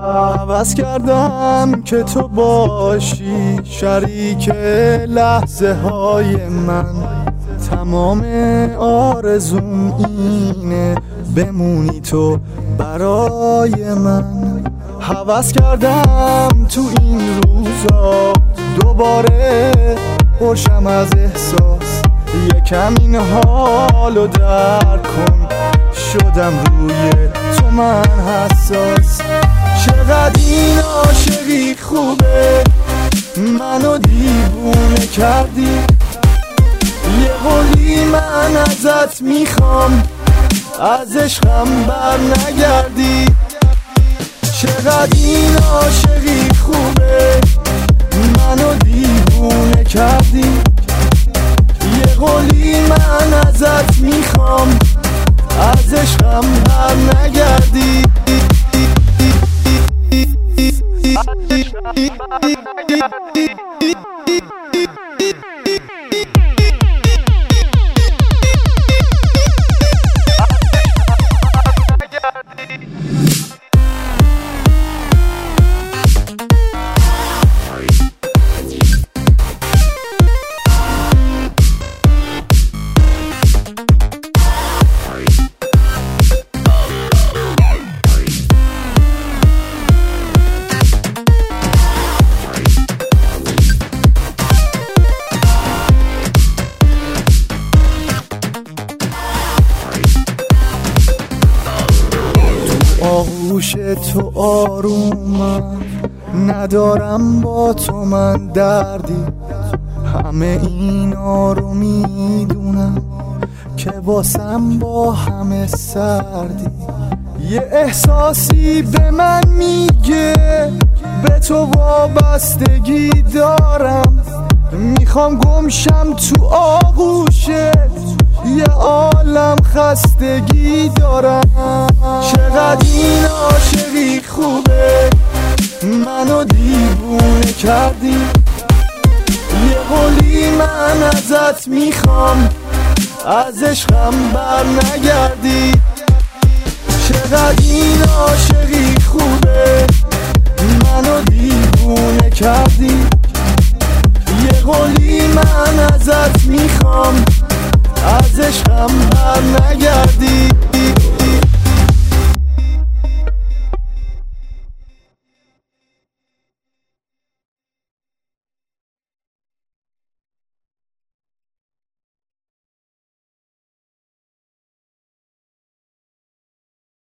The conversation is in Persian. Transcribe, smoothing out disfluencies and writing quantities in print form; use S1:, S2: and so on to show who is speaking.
S1: عوض کردم که تو باشی شریک لحظه های من. تمام آرزوم اینه بمونی تو برای من. عوض کردم تو این روزا دوباره پرشم از احساس. یکم این حالو درک کن، شدم روی تو من حساس. چقدر این عاشقی خوبه، منو دیوونه کردی. یه قولی من ازت میخوام، از عشقم بر نگردی. چقدر این عاشقی خوبه، منو دیوونه کردی. یه قولی من ازت میخوام، از عشقم بر نگردی. آغوش تو آرومم، ندارم با تو من دردی. همه اینا رو میدونم که واسم با همه سردی. یه احساسی به من میگه به تو وابستگی دارم. میخوام گمشم تو آغوشت، یه عالم خستگی دارم. چقدر این عاشقی خوبه، منو دیوونه کردی. یه قولی من ازت میخوام، از عشقم بر نگردی. چقدر این عاشقی